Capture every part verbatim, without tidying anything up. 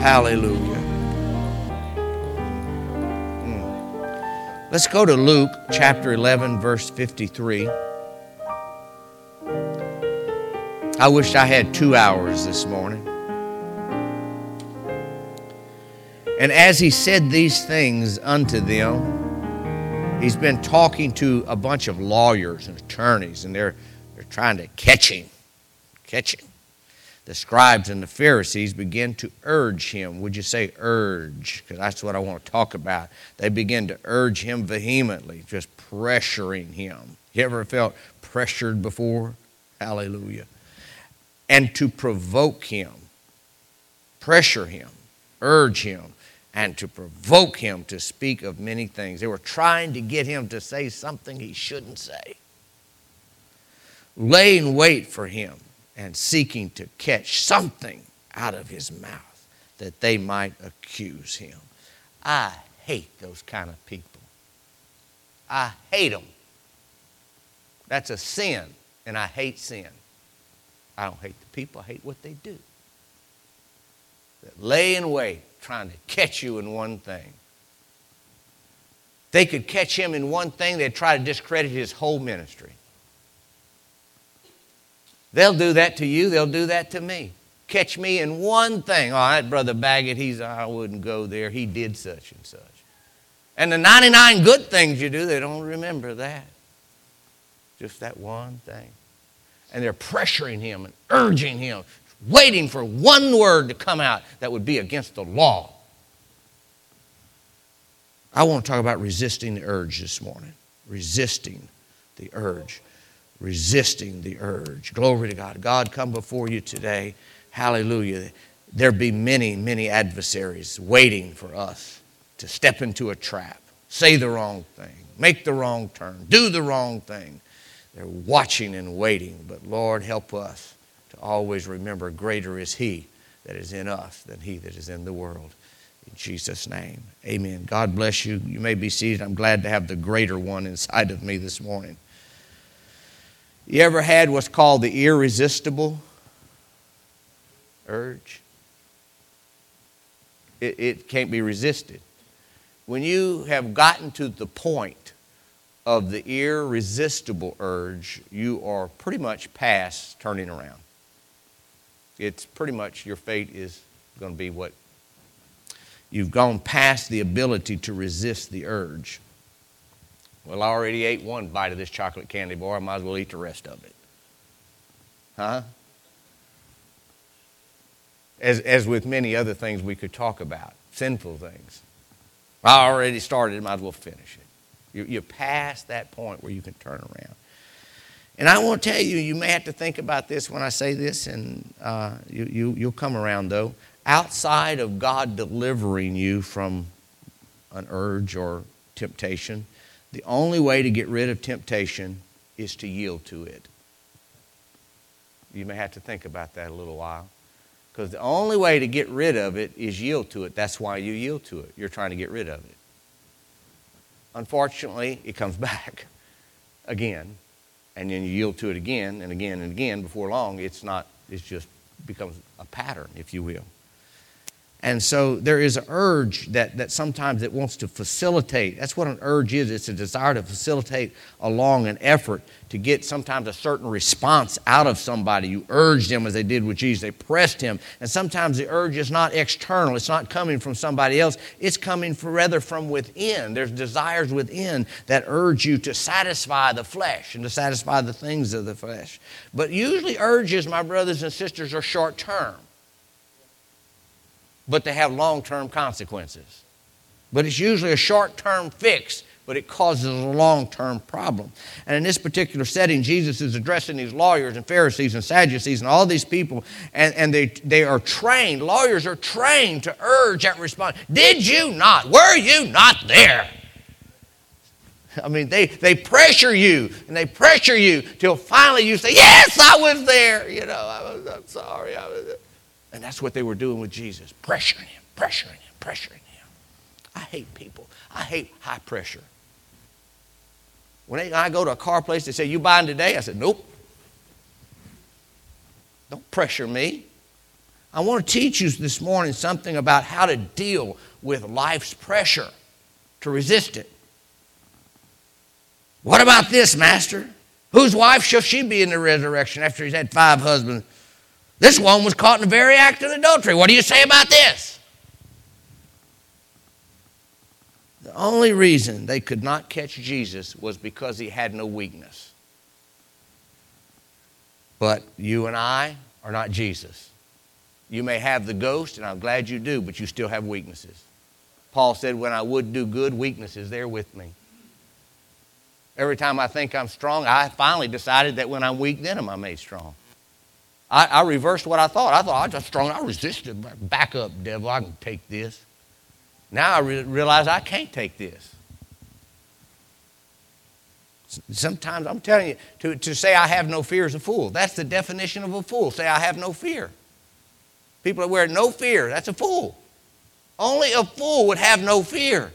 Hallelujah. Hmm. Let's go to Luke chapter eleven, verse fifty-three. I wish I had two hours this morning. And as he said these things unto them, he's been talking to a bunch of lawyers and attorneys, and they're, they're trying to catch him. Catch him. The scribes and the Pharisees begin to urge him. Would you say urge? Because that's what I want to talk about. They begin to urge him vehemently, just pressuring him. You ever felt pressured before? Hallelujah. And to provoke him, pressure him, urge him, and to provoke him to speak of many things. They were trying to get him to say something he shouldn't say. Laying wait for him and seeking to catch something out of his mouth that they might accuse him. I hate those kind of people. I hate them. That's a sin, and I hate sin. I don't hate the people, I hate what they do. That lay in wait, trying to catch you in one thing. They could catch him in one thing, they'd try to discredit his whole ministry. They'll do that to you, they'll do that to me. Catch me in one thing. Oh, that Brother Baggett, he's, I wouldn't go there, he did such and such. And the ninety-nine good things you do, they don't remember that. Just that one thing. And they're pressuring him and urging him, waiting for one word to come out that would be against the law. I want to talk about resisting the urge this morning. Resisting the urge. Resisting the urge. Glory to God. God, come before you today. Hallelujah. There be many, many adversaries waiting for us to step into a trap, say the wrong thing, make the wrong turn, do the wrong thing. They're watching and waiting. But Lord, help us to always remember greater is He that is in us than he that is in the world. In Jesus' name, amen. God bless you. You may be seated. I'm glad to have the greater one inside of me this morning. You ever had what's called the irresistible urge? It, it can't be resisted. When you have gotten to the point of the irresistible urge, you are pretty much past turning around. It's pretty much your fate is going to be what you've gone past the ability to resist the urge. Well, I already ate one bite of this chocolate candy bar. I might as well eat the rest of it. Huh? As, as with many other things we could talk about, sinful things. I already started, might as well finish it. You, you're past that point where you can turn around. And I want to tell you, you may have to think about this when I say this, and uh, you, you, you'll come around though. Outside of God delivering you from an urge or temptation, the only way to get rid of temptation is to yield to it. You may have to think about that a little while. Because the only way to get rid of it is yield to it. That's why you yield to it. You're trying to get rid of it. Unfortunately, it comes back again. And then you yield to it again and again and again. Before long, it's not, it just becomes a pattern, if you will. And so there is an urge that, that sometimes it wants to facilitate. That's what an urge is. It's a desire to facilitate along an effort to get sometimes a certain response out of somebody. You urge them as they did with Jesus. They pressed him. And sometimes the urge is not external. It's not coming from somebody else. It's coming from, rather from within. There's desires within that urge you to satisfy the flesh and to satisfy the things of the flesh. But usually urges, my brothers and sisters, are short term. But they have long-term consequences. But it's usually a short-term fix, but it causes a long-term problem. And in this particular setting, Jesus is addressing these lawyers and Pharisees and Sadducees and all these people, and, and they, they are trained, lawyers are trained to urge that response. Did you not? Were you not there? I mean, they, they pressure you, and they pressure you till finally you say, yes, I was there. You know, I was, I'm sorry, I was there. And that's what they were doing with Jesus, pressuring him, pressuring him, pressuring him. I hate people. I hate high pressure. When they, I go to a car place, they say, you buying today? I said, nope. Don't pressure me. I want to teach you this morning something about how to deal with life's pressure, to resist it. What about this, Master? Whose wife shall she be in the resurrection after he's had five husbands? This one was caught in the very act of adultery. What do you say about this? The only reason they could not catch Jesus was because he had no weakness. But you and I are not Jesus. You may have the ghost, and I'm glad you do, but you still have weaknesses. Paul said, when I would do good, weakness is there with me. Every time I think I'm strong, I finally decided that when I'm weak, then am I made strong. I, I reversed what I thought. I thought I was just strong. I resisted. Back up, devil. I can take this. Now I re- realize I can't take this. Sometimes I'm telling you, to, to say I have no fear is a fool. That's the definition of a fool. Say I have no fear. People that wear no fear, that's a fool. Only a fool would have no fear.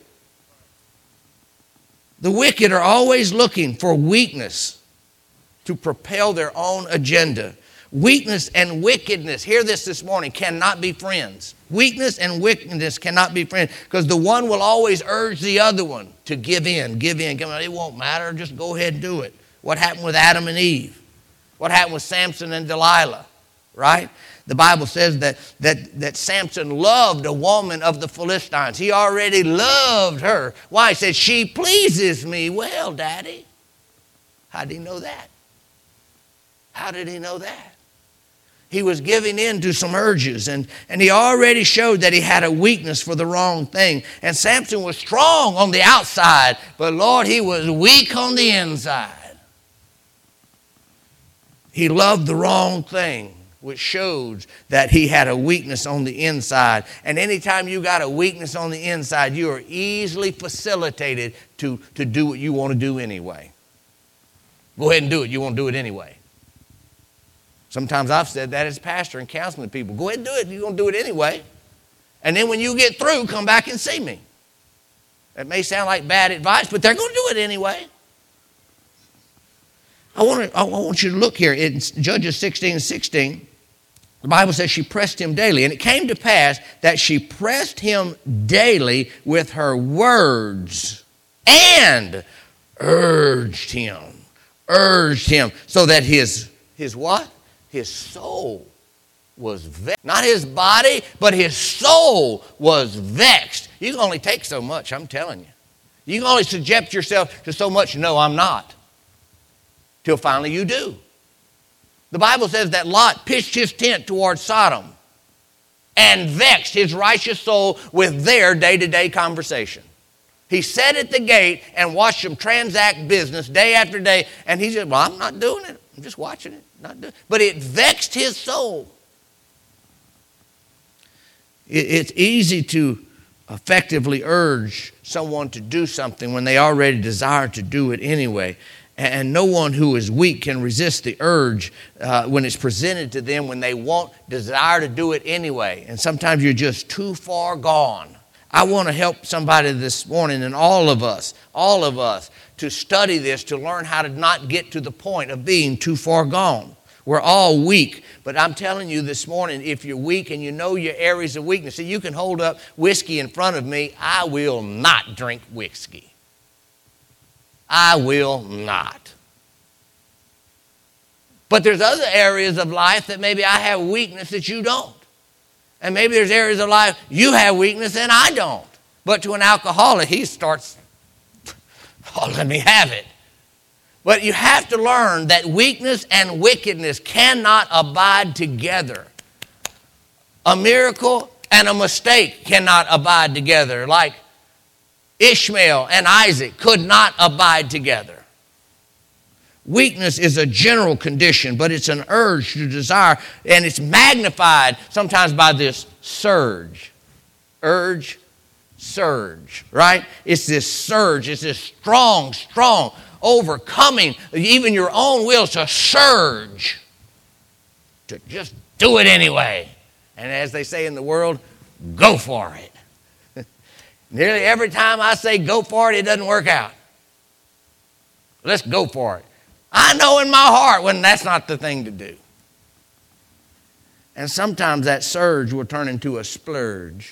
The wicked are always looking for weakness to propel their own agenda. Weakness and wickedness, hear this this morning, cannot be friends. Weakness and wickedness cannot be friends because the one will always urge the other one to give in, give in. Give in. It won't matter, just go ahead and do it. What happened with Adam and Eve? What happened with Samson and Delilah, right? The Bible says that, that, that Samson loved a woman of the Philistines. He already loved her. Why? He said, she pleases me well, Daddy. How did he know that? How did he know that? He was giving in to some urges, and, and he already showed that he had a weakness for the wrong thing. And Samson was strong on the outside, but Lord, he was weak on the inside. He loved the wrong thing, which shows that he had a weakness on the inside. And anytime you got a weakness on the inside, you are easily facilitated to, to do what you want to do anyway. Go ahead and do it. You want to do it anyway. Sometimes I've said that as pastor and counseling people. Go ahead and do it. You're going to do it anyway. And then when you get through, come back and see me. That may sound like bad advice, but they're going to do it anyway. I want, to, I want you to look here. In Judges sixteen and sixteen, the Bible says she pressed him daily. And it came to pass that she pressed him daily with her words and urged him. Urged him so that his, his what? His soul was vexed. Not his body, but his soul was vexed. You can only take so much, I'm telling you. You can only subject yourself to so much, no, I'm not. Till finally you do. The Bible says that Lot pitched his tent toward Sodom and vexed his righteous soul with their day-to-day conversation. He sat at the gate and watched them transact business day after day, and he said, well, I'm not doing it. I'm just watching it. Not doing it. But it vexed his soul. It's easy to effectively urge someone to do something when they already desire to do it anyway. And no one who is weak can resist the urge uh, when it's presented to them when they won't desire to do it anyway. And sometimes you're just too far gone. I want to help somebody this morning, and all of us, all of us, to study this, to learn how to not get to the point of being too far gone. We're all weak, but I'm telling you this morning, if you're weak and you know your areas of weakness, see, you can hold up whiskey in front of me. I will not drink whiskey. I will not. But there's other areas of life that maybe I have weakness that you don't. And maybe there's areas of life you have weakness and I don't. But to an alcoholic, he starts, oh, let me have it. But you have to learn that weakness and wickedness cannot abide together. A miracle and a mistake cannot abide together. Like Ishmael and Isaac could not abide together. Weakness is a general condition, but it's an urge to desire, and it's magnified sometimes by this surge. Urge, surge, right? It's this surge. It's this strong, strong, overcoming even your own will to surge, to just do it anyway. And as they say in the world, go for it. Nearly every time I say go for it, it doesn't work out. Let's go for it. I know in my heart when that's not the thing to do. And sometimes that surge will turn into a splurge.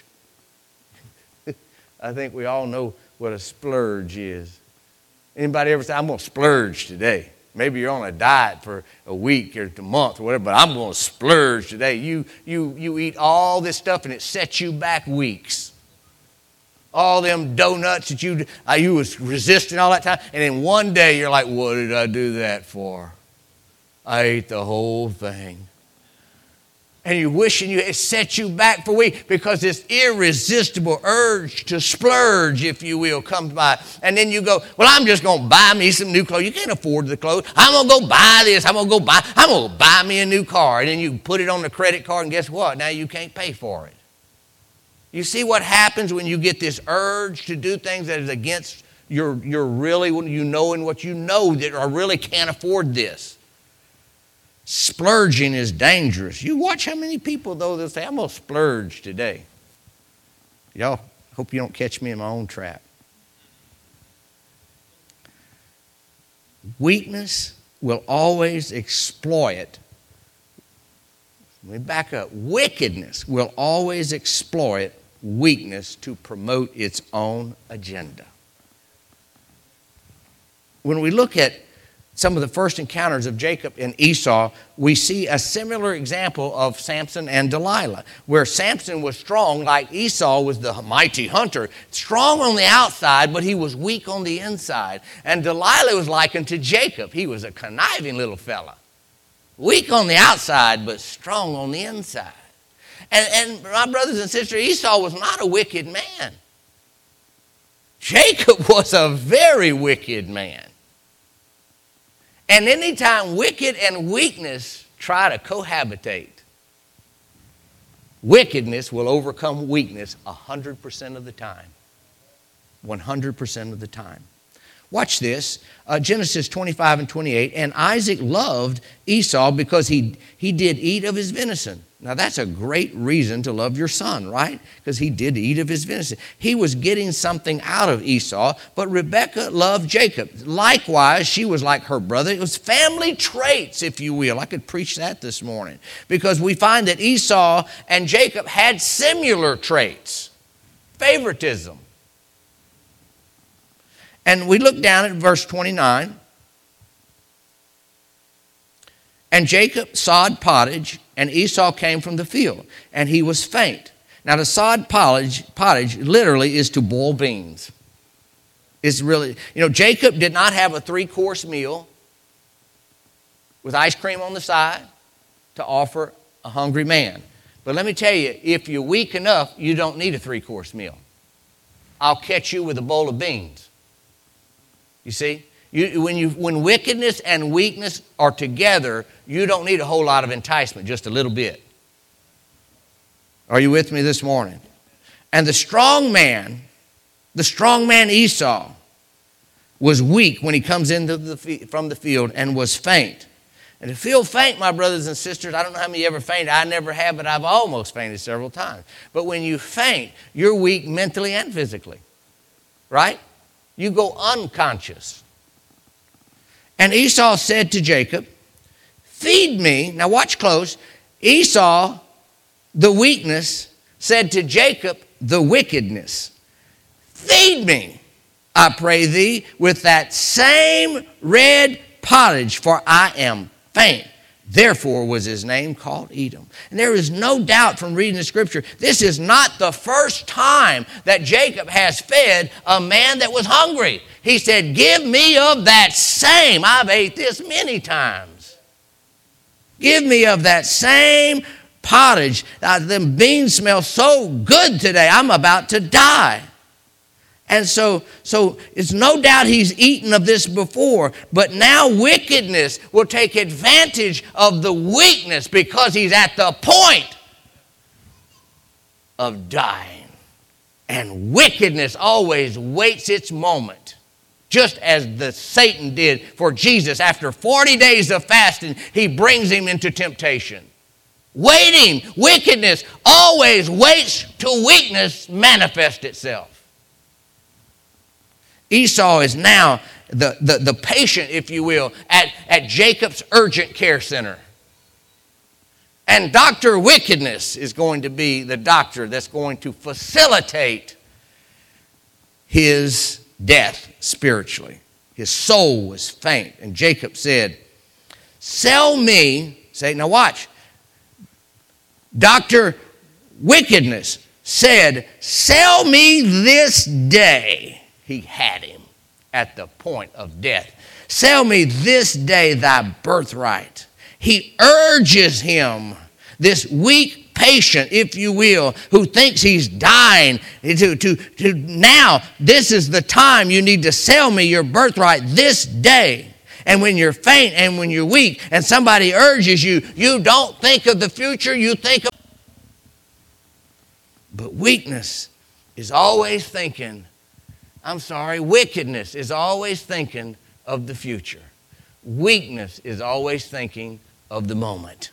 I think we all know what a splurge is. Anybody ever say, I'm going to splurge today? Maybe you're on a diet for a week or a month or whatever, but I'm going to splurge today. You, you, you eat all this stuff and it sets you back weeks. All them donuts that you, uh, you was resisting all that time. And then one day you're like, what did I do that for? I ate the whole thing. And you're wishing you, it set you back for a week because this irresistible urge to splurge, if you will, comes by. And then you go, well, I'm just going to buy me some new clothes. You can't afford the clothes. I'm going to go buy this. I'm going to go buy, I'm going to buy me a new car. And then you put it on the credit card and guess what? Now you can't pay for it. You see what happens when you get this urge to do things that is against your, your really, you know, and what you know that I really can't afford this. Splurging is dangerous. You watch how many people, though, they'll say, I'm going to splurge today. Y'all, hope you don't catch me in my own trap. Weakness will always exploit. Let me back up. Wickedness will always exploit weakness to promote its own agenda. When we look at some of the first encounters of Jacob and Esau, we see a similar example of Samson and Delilah, where Samson was strong like Esau was the mighty hunter, strong on the outside, but he was weak on the inside. And Delilah was likened to Jacob. He was a conniving little fella, weak on the outside, but strong on the inside. And, and my brothers and sisters, Esau was not a wicked man. Jacob was a very wicked man. And anytime wicked and weakness try to cohabitate, wickedness will overcome weakness one hundred percent of the time. one hundred percent of the time. Watch this, uh, Genesis twenty-five and twenty-eight. And Isaac loved Esau because he, he did eat of his venison. Now that's a great reason to love your son, right? Because he did eat of his venison. He was getting something out of Esau, but Rebekah loved Jacob. Likewise, she was like her brother. It was family traits, if you will. I could preach that this morning. Because we find that Esau and Jacob had similar traits. Favoritism. And we look down at verse twenty-nine. And Jacob sawed pottage, and Esau came from the field, and he was faint. Now, to sod pottage, pottage literally is to boil beans. It's really, you know, Jacob did not have a three-course meal with ice cream on the side to offer a hungry man. But let me tell you, if you're weak enough, you don't need a three-course meal. I'll catch you with a bowl of beans. You see? You, when, you, when wickedness and weakness are together, you don't need a whole lot of enticement, just a little bit. Are you with me this morning? And the strong man, the strong man Esau, was weak when he comes into the, from the field and was faint. And to feel faint, my brothers and sisters, I don't know how many ever fainted. I never have, but I've almost fainted several times. But when you faint, you're weak mentally and physically, right? You go unconscious. And Esau said to Jacob, feed me. Now watch close. Esau, the weakness, said to Jacob, the wickedness. Feed me, I pray thee, with that same red pottage, for I am faint. Therefore was his name called Edom. And there is no doubt from reading the scripture, this is not the first time that Jacob has fed a man that was hungry. He said, give me of that same. I've ate this many times. Give me of that same pottage. Uh, them beans smell so good today, I'm about to die. And so, so it's no doubt he's eaten of this before, but now wickedness will take advantage of the weakness because he's at the point of dying. And wickedness always waits its moment, just as the Satan did for Jesus. After forty days of fasting, he brings him into temptation. Waiting, wickedness always waits till weakness manifests itself. Esau is now the, the, the patient, if you will, at, at Jacob's urgent care center. And Doctor Wickedness is going to be the doctor that's going to facilitate his death spiritually. His soul was faint. And Jacob said, sell me, say, now watch. Doctor Wickedness said, sell me this day. He had him at the point of death. Sell me this day thy birthright. He urges him, this weak patient, if you will, who thinks he's dying, to, to, to now, this is the time you need to sell me your birthright this day. And when you're faint and when you're weak and somebody urges you, you don't think of the future, you think of... But weakness is always thinking, I'm sorry, wickedness is always thinking of the future. Weakness is always thinking of the moment.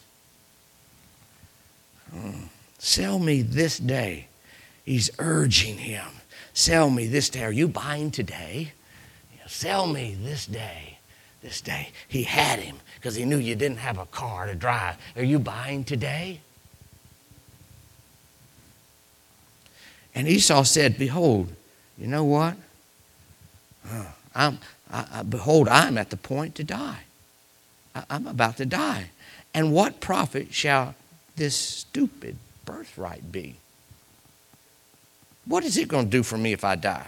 Hmm. Sell me this day. He's urging him. Sell me this day. Are you buying today? Sell me this day. This day. He had him because he knew you didn't have a car to drive. Are you buying today? And Esau said, behold, you know what? Uh, I'm, I, I, behold, I'm at the point to die. I, I'm about to die. And what profit shall this stupid birthright be? What is it going to do for me if I die?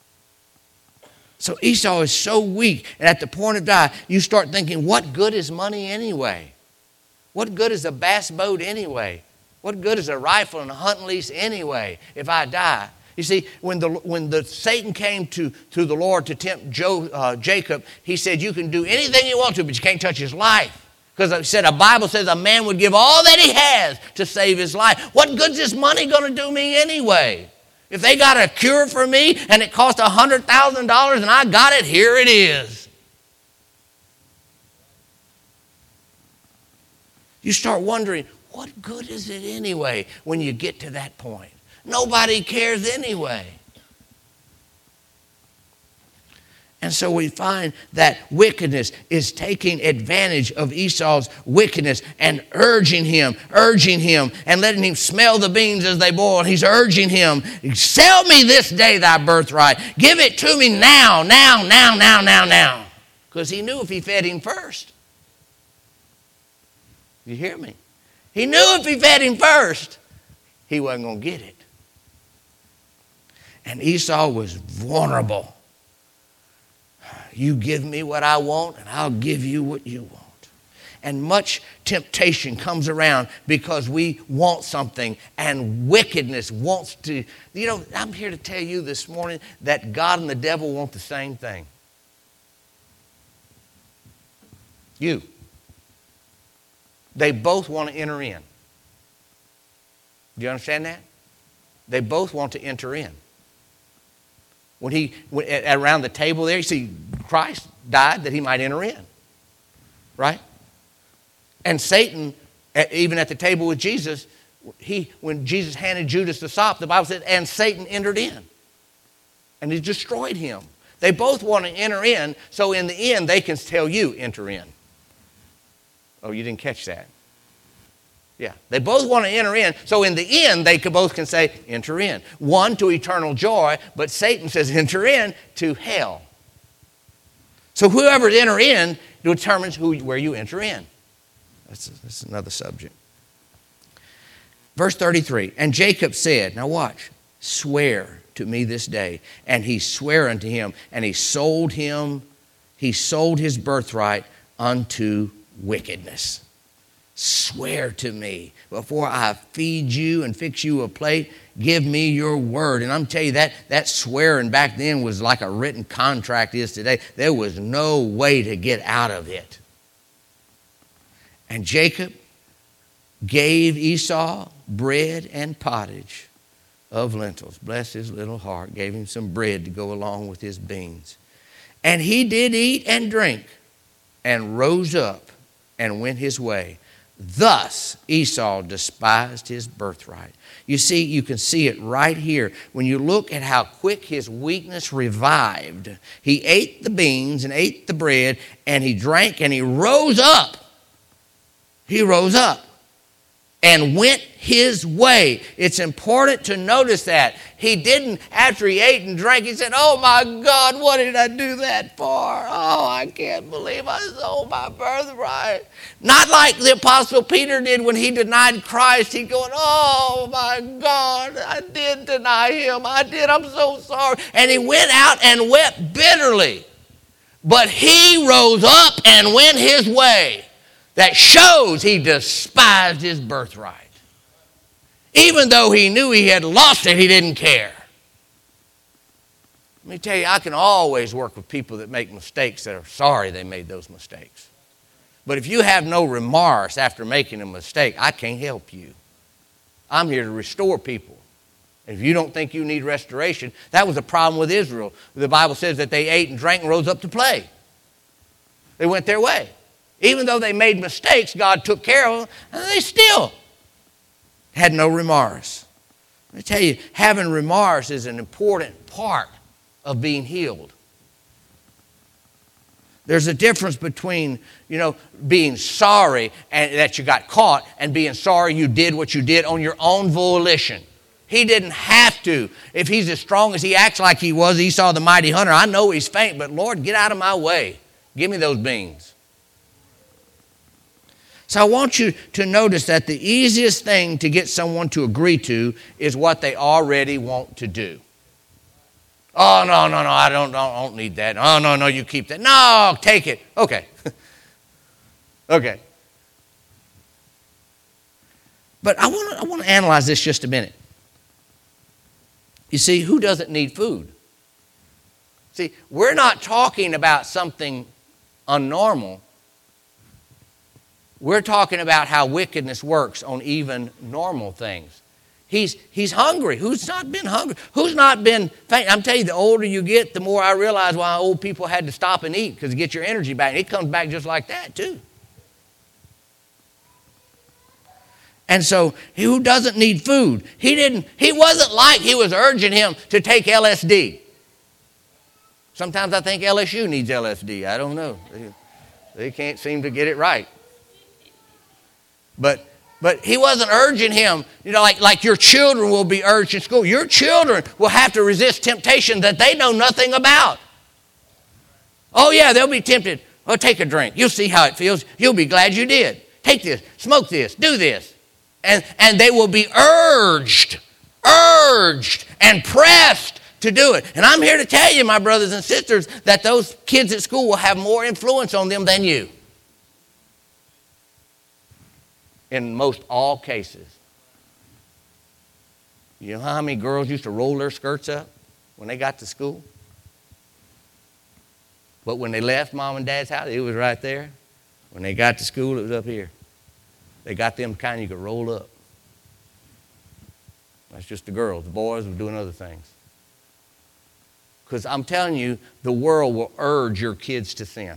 So Esau is so weak, and at the point of die, you start thinking, what good is money anyway? What good is a bass boat anyway? What good is a rifle and a hunting lease anyway if I die? You see, when the when the Satan came to, to the Lord to tempt Joe, uh, Jacob, he said, you can do anything you want to, but you can't touch his life. Because I said, the Bible says a man would give all that he has to save his life. What good's this money going to do me anyway? If they got a cure for me and it cost one hundred thousand dollars and I got it, here it is. You start wondering, what good is it anyway when you get to that point? Nobody cares anyway. And so we find that wickedness is taking advantage of Esau's wickedness and urging him, urging him, and letting him smell the beans as they boil. And he's urging him, sell me this day thy birthright. Give it to me now, now, now, now, now, now. Because he knew if he fed him first. You hear me? He knew if he fed him first, he wasn't going to get it. And Esau was vulnerable. You give me what I want, and I'll give you what you want. And much temptation comes around because we want something, and wickedness wants to. You know, I'm here to tell you this morning that God and the devil want the same thing. You. They both want to enter in. Do you understand that? They both want to enter in. When he, when, around the table there, you see, Christ died that he might enter in. Right? And Satan, even at the table with Jesus, he, when Jesus handed Judas the sop, the Bible said, and Satan entered in. And he destroyed him. They both want to enter in, so in the end, they can tell you, enter in. Oh, you didn't catch that. Yeah, they both want to enter in. So in the end, they both can say, enter in. One to eternal joy, but Satan says, enter in to hell. So whoever's enter in determines who, where you enter in. That's, that's another subject. Verse thirty-three, and Jacob said, now watch, swear to me this day. And he sware unto him, and he sold him, he sold his birthright unto wickedness. Swear to me before I feed you and fix you a plate. Give me your word. And I'm telling you, that, that swearing back then was like a written contract is today. There was no way to get out of it. And Jacob gave Esau bread and pottage of lentils. Bless his little heart. Gave him some bread to go along with his beans. And he did eat and drink and rose up and went his way. Thus Esau despised his birthright. You see, you can see it right here. When you look at how quick his weakness revived, he ate the beans and ate the bread, and he drank and he rose up. He rose up. and went his way. It's important to notice that. He didn't, after he ate and drank, he said, oh my God, what did I do that for? Oh, I can't believe I sold my birthright. Not like the Apostle Peter did when he denied Christ. He'd go, oh my God, I did deny him. I did, I'm so sorry. And he went out and wept bitterly. But he rose up and went his way. That shows he despised his birthright. Even though he knew he had lost it, he didn't care. Let me tell you, I can always work with people that make mistakes that are sorry they made those mistakes. But if you have no remorse after making a mistake, I can't help you. I'm here to restore people. If you don't think you need restoration, that was a problem with Israel. The Bible says that they ate and drank and rose up to play. They went their way. Even though they made mistakes, God took care of them, and they still had no remorse. Let me tell you, having remorse is an important part of being healed. There's a difference between, you know, being sorry and that you got caught and being sorry you did what you did on your own volition. He didn't have to. If he's as strong as he acts like he was, Esau the mighty hunter, I know he's faint, but Lord, get out of my way. Give me those beans. So I want you to notice that the easiest thing to get someone to agree to is what they already want to do. Oh, no, no, no, I don't, don't, don't need that. Oh, no, no, you keep that. No, take it. Okay. Okay. But I want to I want to analyze this just a minute. You see, who doesn't need food? See, we're not talking about something unnormal. We're talking about how wickedness works on even normal things. He's, he's hungry. Who's not been hungry? Who's not been faint? I'm telling you, the older you get, the more I realize why old people had to stop and eat, because to get your energy back. It comes back just like that, too. And so, who doesn't need food? He didn't, he wasn't like he was urging him to take L S D. Sometimes I think L S U needs L S D. I don't know. They, they can't seem to get it right. But but he wasn't urging him, you know, like, like your children will be urged in school. Your children will have to resist temptation that they know nothing about. Oh, yeah, they'll be tempted. Oh, take a drink. You'll see how it feels. You'll be glad you did. Take this, smoke this, do this. And, and they will be urged, urged and pressed to do it. And I'm here to tell you, my brothers and sisters, that those kids at school will have more influence on them than you. In most all cases. You know how many girls used to roll their skirts up when they got to school? But when they left mom and dad's house, it was right there. When they got to school, it was up here. They got them kind you could roll up. That's just the girls. The boys were doing other things. Because I'm telling you, the world will urge your kids to sin.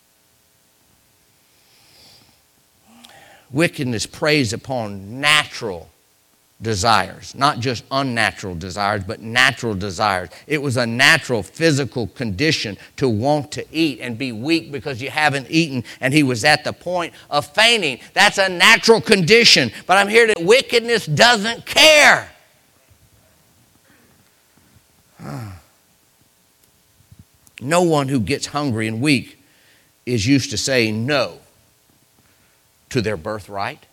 Wickedness preys upon natural desires, not just unnatural desires, but natural desires. It was a natural physical condition to want to eat and be weak because you haven't eaten, and he was at the point of fainting. That's a natural condition, but I'm here that wickedness doesn't care. No one who gets hungry and weak is used to saying no to their birthright.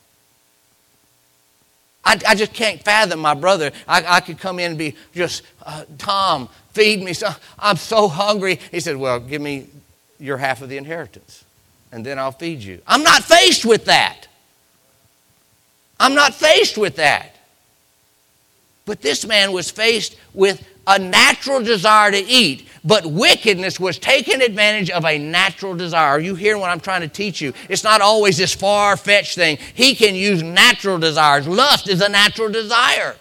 I, I just can't fathom my brother. I, I could come in and be just, uh, Tom, feed me. So, I'm so hungry. He said, well, give me your half of the inheritance, and then I'll feed you. I'm not faced with that. I'm not faced with that. But this man was faced with a natural desire to eat, but wickedness was taking advantage of a natural desire. Are you hearing what I'm trying to teach you? It's not always this far-fetched thing. He can use natural desires. Lust is a natural desire.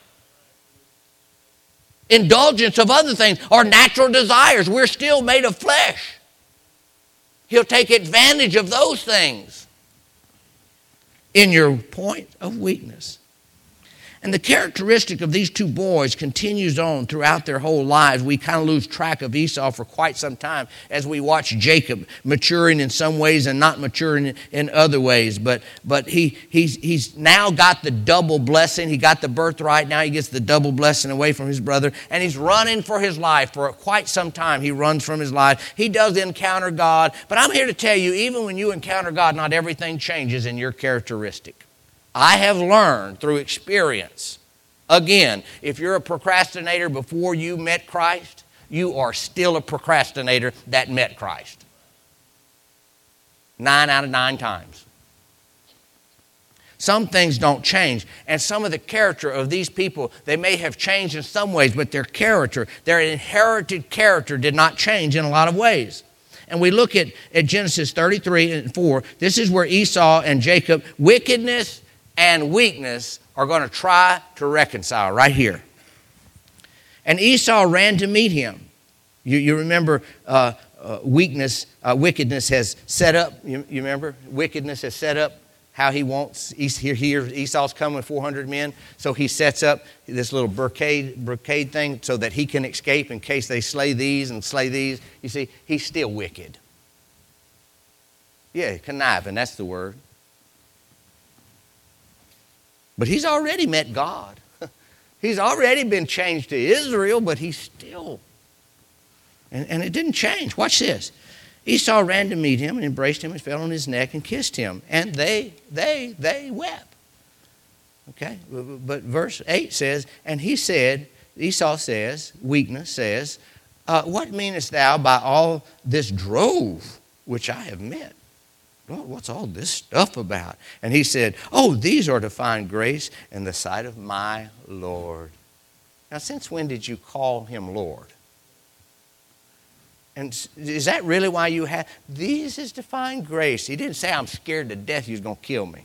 Indulgence of other things are natural desires. We're still made of flesh. He'll take advantage of those things in your point of weakness. And the characteristic of these two boys continues on throughout their whole lives. We kind of lose track of Esau for quite some time as we watch Jacob maturing in some ways and not maturing in other ways. But but he he's he's now got the double blessing. He got the birthright. Now he gets the double blessing away from his brother. And he's running for his life. For quite some time he runs from his life. He does encounter God. But I'm here to tell you, even when you encounter God, not everything changes in your characteristic. I have learned through experience, again, if you're a procrastinator before you met Christ, you are still a procrastinator that met Christ. Nine out of nine times. Some things don't change. And some of the character of these people, they may have changed in some ways, but their character, their inherited character did not change in a lot of ways. And we look at, at Genesis thirty-three and four. This is where Esau and Jacob, wickedness and weakness are going to try to reconcile right here. And Esau ran to meet him. You, you remember uh, uh, weakness, uh, wickedness has set up, you, you remember? Wickedness has set up how he wants, here, here Esau's coming with four hundred men, so he sets up this little barricade, barricade thing so that he can escape in case they slay these and slay these. You see, he's still wicked. Yeah, conniving, that's the word. But he's already met God. He's already been changed to Israel, but he's still. And, and it didn't change. Watch this. Esau ran to meet him and embraced him and fell on his neck and kissed him. And they, they, they wept. Okay? But verse eight says, and he said, Esau says, weakness says, uh, what meanest thou by all this drove which I have met? Well, what's all this stuff about? And he said, oh, these are to find grace in the sight of my Lord. Now, since when did you call him Lord? And is that really why you have? These is to find grace. He didn't say, I'm scared to death he was going to kill me.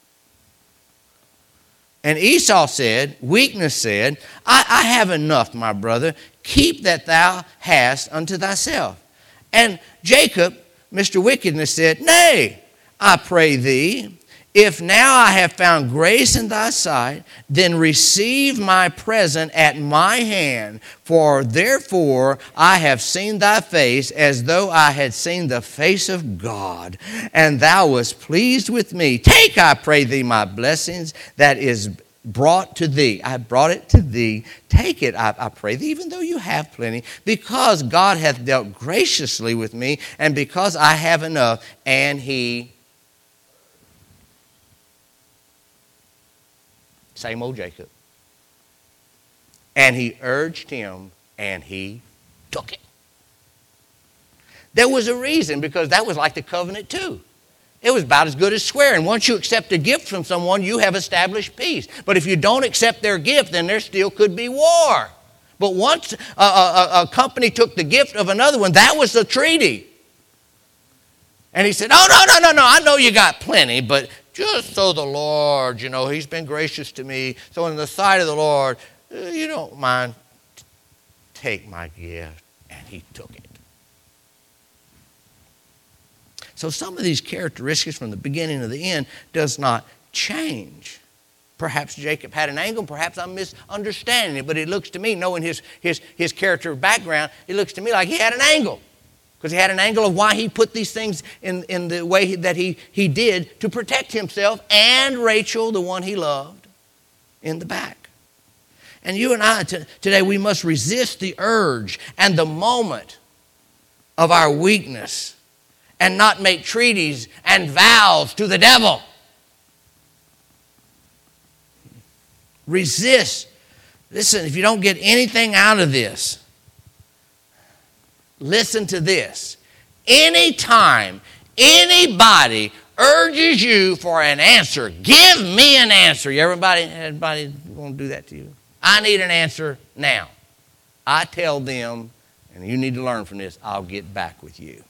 And Esau said, weakness said, I, I have enough, my brother. Keep that thou hast unto thyself. And Jacob, Mister Wickedness, said, nay, I pray thee, if now I have found grace in thy sight, then receive my present at my hand, for therefore I have seen thy face as though I had seen the face of God, and thou wast pleased with me. Take, I pray thee, my blessings that is brought to thee. I brought it to thee. Take it, I, I pray thee, even though you have plenty, because God hath dealt graciously with me, and because I have enough. And he, same old Jacob, and he urged him, and he took it. There was a reason, because that was like the covenant too. It was about as good as swearing. Once you accept a gift from someone, you have established peace. But if you don't accept their gift, then there still could be war. But once a, a, a company took the gift of another one, that was the treaty. And he said, oh, no, no, no, no, I know you got plenty, but just so the Lord, you know, he's been gracious to me. So in the sight of the Lord, you don't mind, take my gift. And he took it. So some of these characteristics from the beginning to the end does not change. Perhaps Jacob had an angle, perhaps I'm misunderstanding it, but it looks to me, knowing his, his, his character background, it looks to me like he had an angle. Because he had an angle of why he put these things in, in the way that he, he did to protect himself and Rachel, the one he loved, in the back. And you and I t- today, we must resist the urge and the moment of our weakness and not make treaties and vows to the devil. Resist. Listen, if you don't get anything out of this, listen to this. Anytime anybody urges you for an answer, give me an answer. Everybody, everybody want to do that to you? I need an answer now. I tell them, and you need to learn from this, I'll get back with you.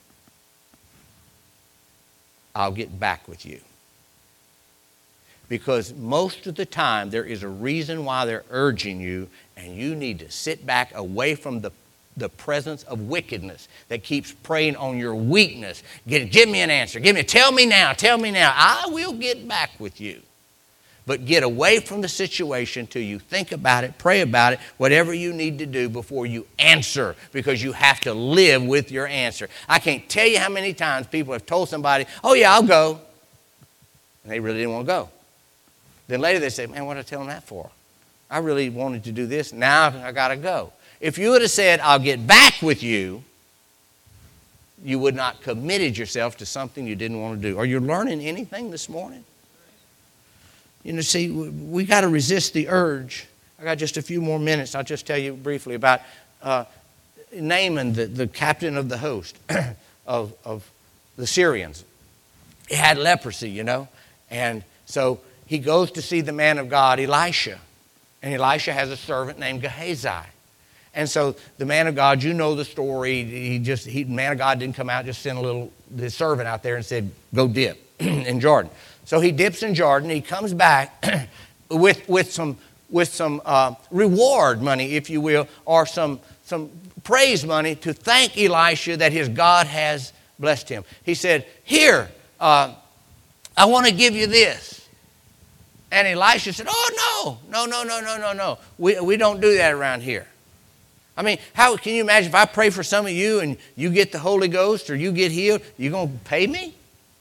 I'll get back with you. Because most of the time there is a reason why they're urging you, and you need to sit back away from the, the presence of wickedness that keeps preying on your weakness. Get, give me an answer. Give me, tell me now, tell me now. I will get back with you. but get away from the situation till you think about it, pray about it, whatever you need to do before you answer, because you have to live with your answer. I can't tell you how many times people have told somebody, oh yeah, I'll go, and they really didn't want to go. Then later they say, man, what did I tell them that for? I really wanted to do this, now I got to go. If you would have said, I'll get back with you, you would not committed yourself to something you didn't want to do. Are you learning anything this morning? You know, see, we got to resist the urge. I got just a few more minutes. I'll just tell you briefly about uh, Naaman, the, the captain of the host of, of the Syrians. He had leprosy, you know. And so he goes to see the man of God, Elisha. And Elisha has a servant named Gehazi. And so the man of God, you know the story. He just, he, the man of God didn't come out, just sent a little, the servant out there and said, go dip in Jordan. So he dips in Jordan. He comes back with, with some, with some uh, reward money, if you will, or some, some praise money to thank Elisha that his God has blessed him. He said, here, uh, I want to give you this. And Elisha said, oh, no, no, no, no, no, no, no. We, we don't do that around here. I mean, how can you imagine if I pray for some of you and you get the Holy Ghost or you get healed, you going to pay me?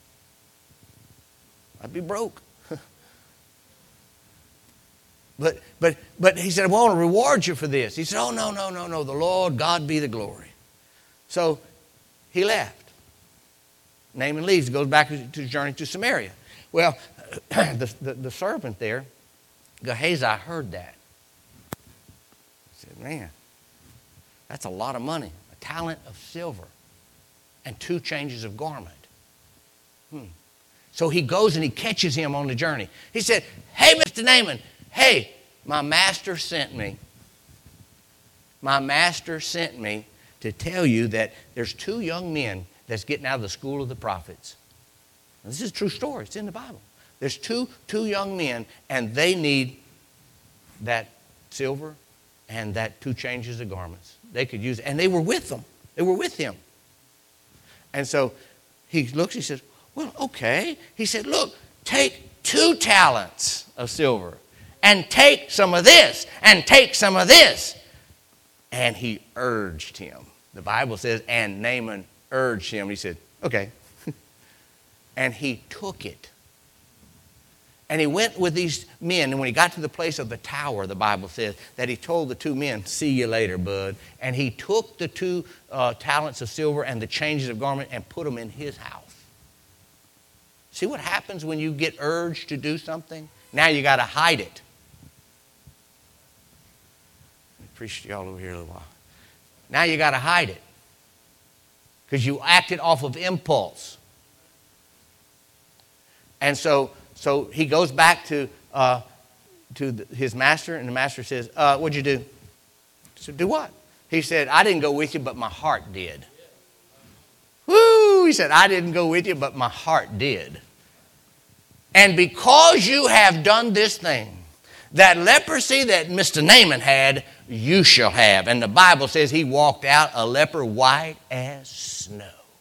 I'd be broke. but but but he said, I want to reward you for this. He said, oh, no, no, no, no. The Lord, God be the glory. So he left. Naaman leaves, goes back to his journey to Samaria. Well, the, the, the servant there, Gehazi, heard that. He said, man, that's a lot of money. A talent of silver and two changes of garment. Hmm. So he goes and he catches him on the journey. He said, hey, Mister Naaman, hey, my master sent me. My master sent me to tell you that there's two young men that's getting out of the school of the prophets. Now, this is a true story. It's in the Bible. There's two, two young men, and they need that silver and that two changes of garments. They could use it. And they were with them. They were with him. And so he looks, he says, well, okay. He said, look, take two talents of silver and take some of this and take some of this. And he urged him. The Bible says, and Naaman urged him. He said, okay. And he took it. And he went with these men, and when he got to the place of the tower, the Bible says, that he told the two men, see you later, bud. And he took the two uh, talents of silver and the changes of garment and put them in his house. See what happens when you get urged to do something? Now you got to hide it. I appreciate y'all over here a little while. Now you got to hide it. Because you acted off of impulse. And so... So he goes back to uh, to the, his master, and the master says, uh, what'd you do? He said, do what? He said, I didn't go with you, but my heart did. Woo! He said, I didn't go with you, but my heart did. And because you have done this thing, that leprosy that Mister Naaman had, you shall have. And the Bible says he walked out a leper white as snow.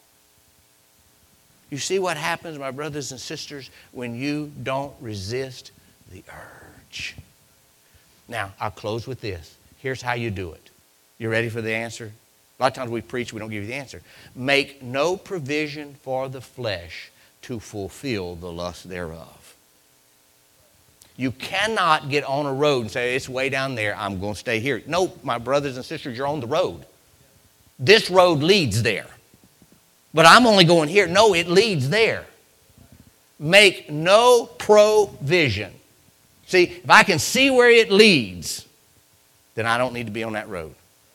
You see what happens, my brothers and sisters, when you don't resist the urge. Now, I'll close with this. Here's how you do it. You ready for the answer? A lot of times we preach, we don't give you the answer. Make no provision for the flesh to fulfill the lust thereof. You cannot get on a road and say, it's way down there, I'm going to stay here. No, my brothers and sisters, you're on the road. This road leads there. But I'm only going here. No, it leads there. Make no provision. See, if I can see where it leads, then I don't need to be on that road.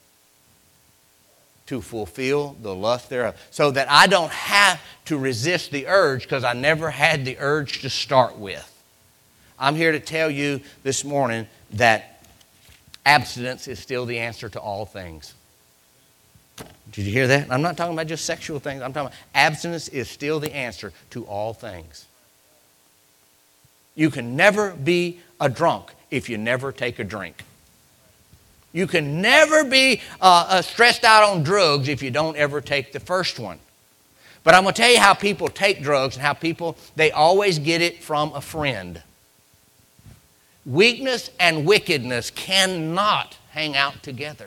To fulfill the lust thereof. So that I don't have to resist the urge because I never had the urge to start with. I'm here to tell you this morning that abstinence is still the answer to all things. Did you hear that? I'm not talking about just sexual things. I'm talking about abstinence is still the answer to all things. You can never be a drunk if you never take a drink. You can never be uh, uh, stressed out on drugs if you don't ever take the first one. But I'm going to tell you how people take drugs and how people, they always get it from a friend. Weakness and wickedness cannot hang out together.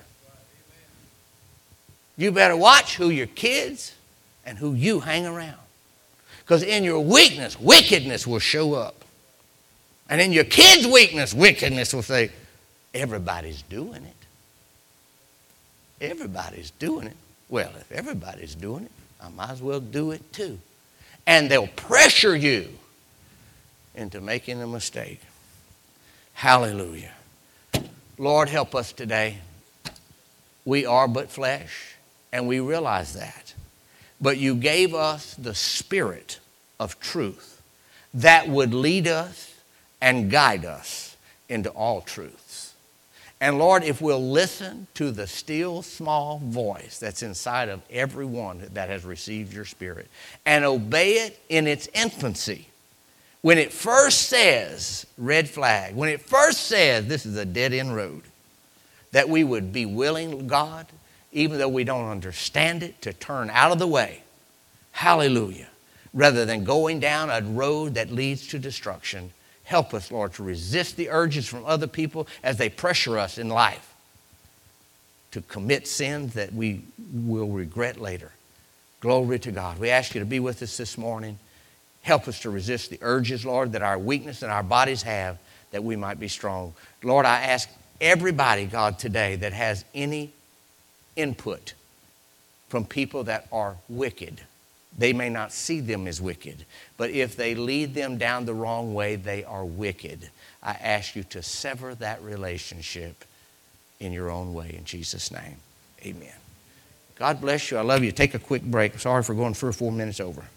You better watch who your kids and who you hang around. Because in your weakness, wickedness will show up. And in your kids' weakness, wickedness will say, everybody's doing it. Everybody's doing it. Well, if everybody's doing it, I might as well do it too. And they'll pressure you into making a mistake. Hallelujah. Lord, help us today. We are but flesh, and we realize that. But you gave us the Spirit of truth that would lead us and guide us into all truths. And Lord, if we'll listen to the still small voice that's inside of everyone that has received your Spirit and obey it in its infancy, when it first says red flag, when it first says this is a dead-end road, that we would be willing, God, even though we don't understand it, to turn out of the way. Hallelujah. Rather than going down a road that leads to destruction. Help us, Lord, to resist the urges from other people as they pressure us in life to commit sins that we will regret later. Glory to God. We ask you to be with us this morning. Help us to resist the urges, Lord, that our weakness and our bodies have, that we might be strong. Lord, I ask everybody, God, today that has any input from people that are wicked. They may not see them as wicked, but if they lead them down the wrong way, they are wicked. I ask you to sever that relationship in your own way. In Jesus' name, amen. God bless you. I love you. Take a quick break. Sorry for going three or four minutes over.